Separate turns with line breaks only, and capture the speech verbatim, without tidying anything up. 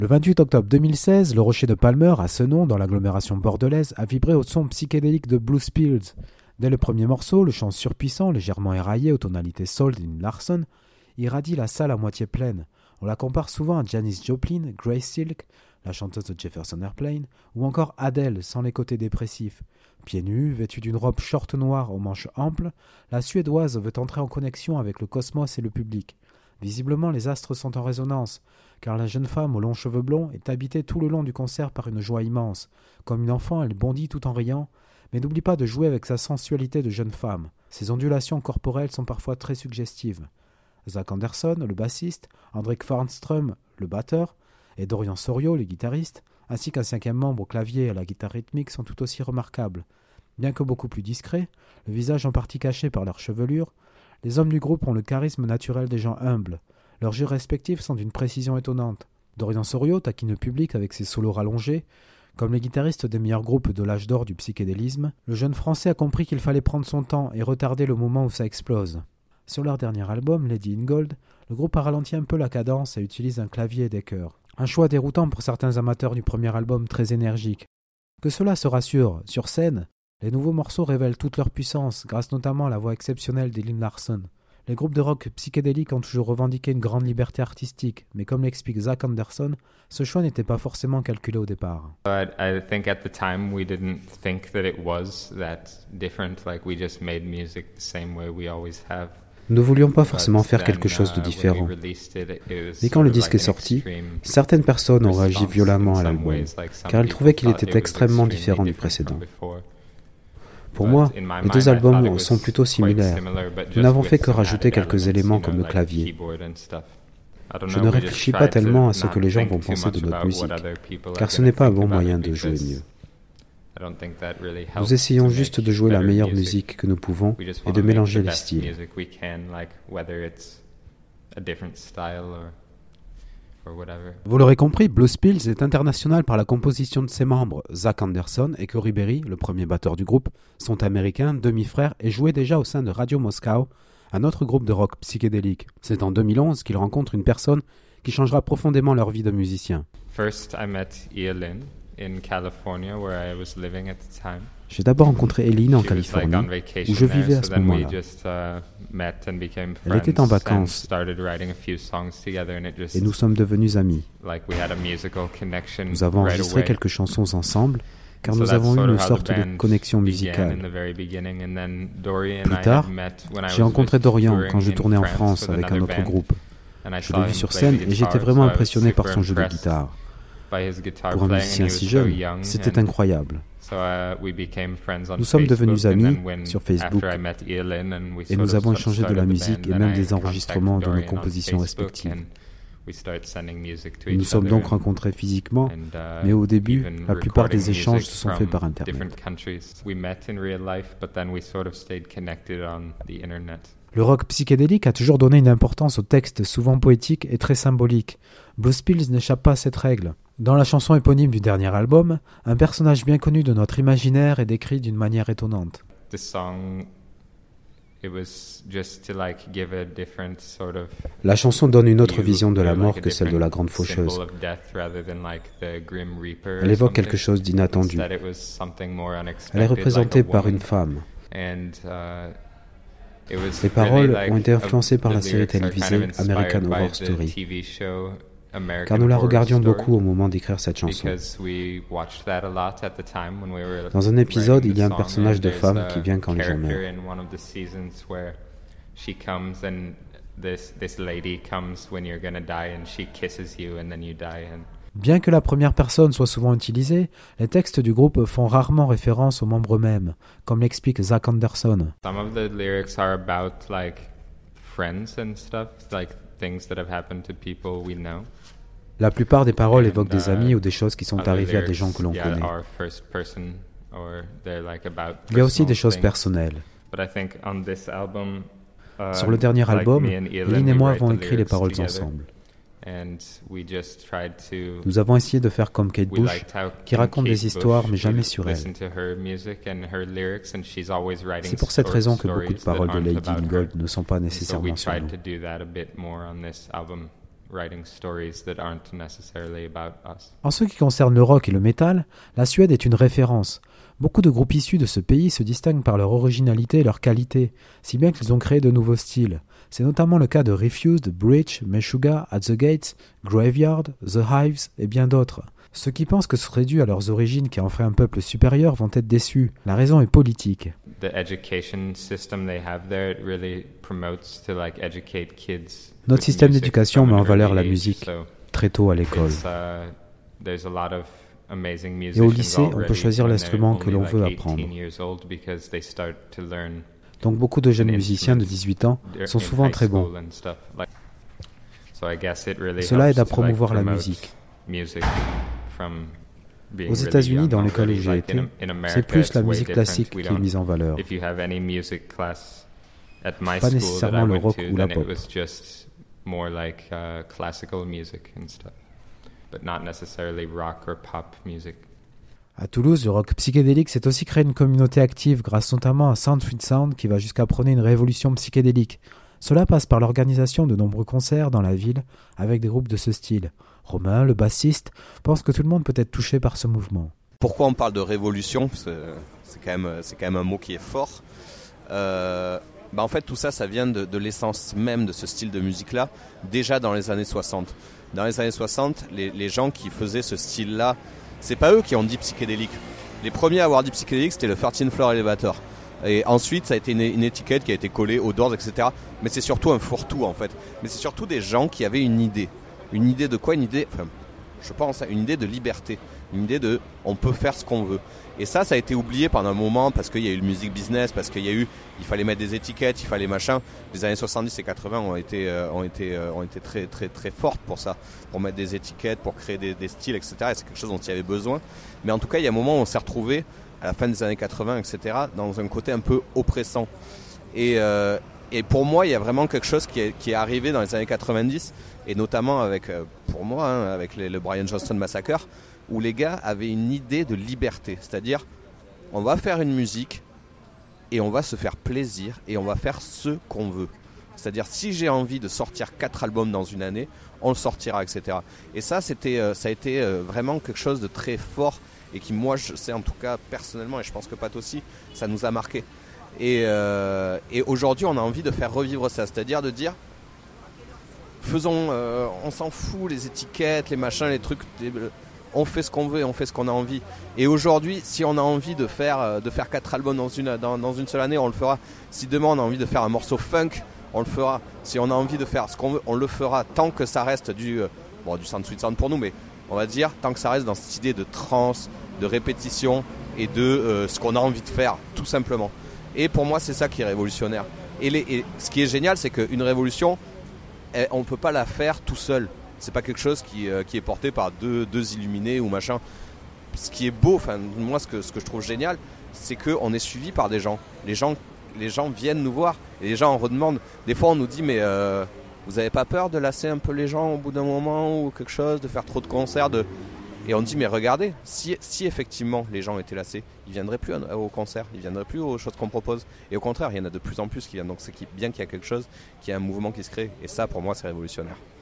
Le vingt-huit octobre deux mille seize, le rocher de Palmer, à ce nom, dans l'agglomération bordelaise, a vibré au son psychédélique de Blues Pills. Dès le premier morceau, le chant surpuissant, légèrement éraillé aux tonalités soul d'Lynn Larson, irradie la salle à moitié pleine. On la compare souvent à Janis Joplin, Grace Silk, la chanteuse de Jefferson Airplane, ou encore Adele, sans les côtés dépressifs. Pieds nus, vêtue d'une robe short noire aux manches amples, la Suédoise veut entrer en connexion avec le cosmos et le public. Visiblement, les astres sont en résonance, car la jeune femme aux longs cheveux blonds est habitée tout le long du concert par une joie immense. Comme une enfant, elle bondit tout en riant, mais n'oublie pas de jouer avec sa sensualité de jeune femme. Ses ondulations corporelles sont parfois très suggestives. Zach Anderson, le bassiste, Hendrik Farnström, le batteur, et Dorian Sorio, le guitariste, ainsi qu'un cinquième membre au clavier et à la guitare rythmique sont tout aussi remarquables. Bien que beaucoup plus discrets, le visage en partie caché par leur chevelure, les hommes du groupe ont le charisme naturel des gens humbles. Leurs jeux respectifs sont d'une précision étonnante. Dorian Sorio taquine le public avec ses solos rallongés. Comme les guitaristes des meilleurs groupes de l'âge d'or du psychédélisme, le jeune Français a compris qu'il fallait prendre son temps et retarder le moment où ça explose. Sur leur dernier album, Lady in Gold, le groupe a ralenti un peu la cadence et utilise un clavier et des chœurs. Un choix déroutant pour certains amateurs du premier album très énergique. Que cela se rassure, sur scène, les nouveaux morceaux révèlent toute leur puissance, grâce notamment à la voix exceptionnelle d'Lynn Larson. Les groupes de rock psychédéliques ont toujours revendiqué une grande liberté artistique, mais comme l'explique Zach Anderson, ce choix n'était pas forcément calculé au départ.
I, I think at the time we didn't think that it was that different, like we just made music the same way we always have.
Nous ne voulions pas forcément faire quelque chose de différent. Mais quand le disque est sorti, certaines personnes ont réagi violemment à l'album, car elles trouvaient qu'il était extrêmement différent du précédent. Pour moi, les deux albums sont plutôt similaires. Nous n'avons fait que rajouter quelques éléments comme le clavier. Je ne réfléchis pas tellement à ce que les gens vont penser de notre musique, car ce n'est pas un bon moyen de jouer mieux. Nous essayons juste de jouer la meilleure musique que nous pouvons et de mélanger les styles. Vous l'aurez compris, Blues Pills est international par la composition de ses membres. Zach Anderson et Corey Berry, le premier batteur du groupe, sont américains, demi-frères et jouaient déjà au sein de Radio Moscow, un autre groupe de rock psychédélique. C'est en deux mille onze qu'ils rencontrent une personne qui changera profondément leur vie de musicien.
First, I met Ialyn in California, where I was living at the time.
J'ai d'abord rencontré Eileen en Californie, où je vivais à ce moment-là. Elle était en vacances, et nous sommes devenus amis. Nous avons enregistré quelques chansons ensemble, car nous avons eu une sorte de connexion musicale. Plus tard, j'ai rencontré Dorian quand je tournais en France avec un autre groupe. Je l'ai vu sur scène et j'étais vraiment impressionné par son jeu de guitare. Pour un musicien si jeune, c'était incroyable. Nous sommes devenus amis sur Facebook et nous avons échangé de la musique et même des enregistrements de nos compositions respectives. Nous nous sommes donc rencontrés physiquement, mais au début, la plupart des échanges se sont faits par Internet. Le rock psychédélique a toujours donné une importance aux textes souvent poétiques et très symboliques. Blues Pills n'échappe pas à cette règle. Dans la chanson éponyme du dernier album, un personnage bien connu de notre imaginaire est décrit d'une manière étonnante. La chanson donne une autre vision de la mort que celle de la grande faucheuse. Elle évoque quelque chose d'inattendu. Elle est représentée par une femme. Les paroles ont été influencées par la série télévisée American Horror Story, car nous la regardions beaucoup au moment d'écrire cette chanson. Dans un épisode, il y a un personnage de femme qui vient quand les gens meurent. Bien que la première personne soit souvent utilisée, les textes du groupe font rarement référence aux membres eux-mêmes, comme l'explique Zach Anderson.
Some of the lyrics are about like friends and stuff, like things that have happened to people we know.
La plupart des paroles évoquent des amis ou des choses qui sont arrivées à des gens que l'on connaît. Il y a aussi des choses personnelles. Sur le dernier album, Eileen et moi avons écrit les paroles ensemble. Nous avons essayé de faire comme Kate Bush, qui raconte des histoires mais jamais sur elle. C'est pour cette raison que beaucoup de paroles de Lady in Gold ne sont pas nécessairement sur nous.
writing stories that aren't necessarily about us.
En ce qui concerne le rock et le métal, la Suède est une référence. Beaucoup de groupes issus de ce pays se distinguent par leur originalité et leur qualité, si bien qu'ils ont créé de nouveaux styles. C'est notamment le cas de Refused, Breach, Meshuggah, At the Gates, Graveyard, The Hives et bien d'autres. Ceux qui pensent que ce serait dû à leurs origines qui en feraient un peuple supérieur vont être déçus. La raison est politique.
The education system they have there, it really promotes to like educate kids.
Notre système d'éducation met en valeur la musique très tôt à l'école. Et au lycée, on peut choisir l'instrument que l'on veut apprendre. Donc beaucoup de jeunes musiciens de dix-huit ans sont souvent très bons. Cela aide à promouvoir la musique. Aux États-Unis, dans l'école où j'ai été, c'est plus la musique classique qui est mise en valeur. Pas nécessairement le rock ou la pop.
More like uh, classical music and stuff, but not necessarily rock or pop music.
À Toulouse, le rock psychédélique s'est aussi créé une communauté active grâce notamment à Sound Sweet Sound qui va jusqu'à prôner une révolution psychédélique. Cela passe par l'organisation de nombreux concerts dans la ville avec des groupes de ce style. Romain, le bassiste, pense que tout le monde peut être touché par ce mouvement.
Pourquoi on parle de révolution ? Parce que c'est quand même, c'est quand même un mot qui est fort. Euh... Bah en fait, tout ça, ça vient de, de l'essence même de ce style de musique-là, déjà dans les années soixante. Dans les années soixante, les, les gens qui faisaient ce style-là, c'est pas eux qui ont dit psychédélique. Les premiers à avoir dit psychédélique, c'était le thirteenth Floor Elevator. Et ensuite, ça a été une, une étiquette qui a été collée aux Doors, et cetera. Mais c'est surtout un fourre-tout, en fait. Mais c'est surtout des gens qui avaient une idée. Une idée de quoi ? Une idée, enfin, je pense, une idée de liberté. Une idée de, on peut faire ce qu'on veut. Et ça, ça a été oublié pendant un moment parce qu'il y a eu le music business, parce qu'il y a eu, il fallait mettre des étiquettes, il fallait machin. Les années soixante-dix et quatre-vingts ont été, euh, ont été, euh, ont été très, très, très fortes pour ça, pour mettre des étiquettes, pour créer des, des styles, et cetera. Et c'est quelque chose dont il y avait besoin. Mais en tout cas, il y a un moment où on s'est retrouvé à la fin des années quatre-vingts, et cetera, dans un côté un peu oppressant. Et, euh, et pour moi, il y a vraiment quelque chose qui est, qui est arrivé dans les années quatre-vingt-dix, et notamment avec, euh, pour moi, hein, avec les, le Brian Johnston Massacre, où les gars avaient une idée de liberté, c'est-à-dire on va faire une musique et on va se faire plaisir et on va faire ce qu'on veut. C'est-à-dire si j'ai envie de sortir quatre albums dans une année, on le sortira, et cetera. Et ça, c'était, euh, ça a été euh, vraiment quelque chose de très fort et qui, moi, je sais en tout cas personnellement, et je pense que Pat aussi, ça nous a marqué. Et, euh, et aujourd'hui, on a envie de faire revivre ça, c'est-à-dire de dire faisons, euh, on s'en fout, les étiquettes, les machins, les trucs... Les, on fait ce qu'on veut et on fait ce qu'on a envie. Et aujourd'hui, si on a envie de faire, de faire quatre albums dans une, dans, dans une seule année, on le fera. Si demain on a envie de faire un morceau funk, on le fera. Si on a envie de faire ce qu'on veut, on le fera. Tant que ça reste du, bon, du sound sweet sound pour nous, mais on va dire tant que ça reste dans cette idée de trance, de répétition et de euh, ce qu'on a envie de faire, tout simplement. Et pour moi, c'est ça qui est révolutionnaire. Et, les, et ce qui est génial, c'est qu'une révolution, elle, on ne peut pas la faire tout seul. C'est pas quelque chose qui, euh, qui est porté par deux, deux illuminés ou machin. Ce qui est beau, enfin moi ce que, ce que je trouve génial, c'est qu'on est suivi par des gens. Les gens, les gens viennent nous voir et les gens en redemandent. Des fois on nous dit mais euh, vous avez pas peur de lasser un peu les gens au bout d'un moment ou quelque chose, de faire trop de concerts de... Et on dit mais regardez, si, si effectivement les gens étaient lassés, ils viendraient plus au concert, ils viendraient plus aux choses qu'on propose. Et au contraire, il y en a de plus en plus qui viennent. Donc c'est bien qu'il y a quelque chose, qu'il y a un mouvement qui se crée. Et ça pour moi c'est révolutionnaire.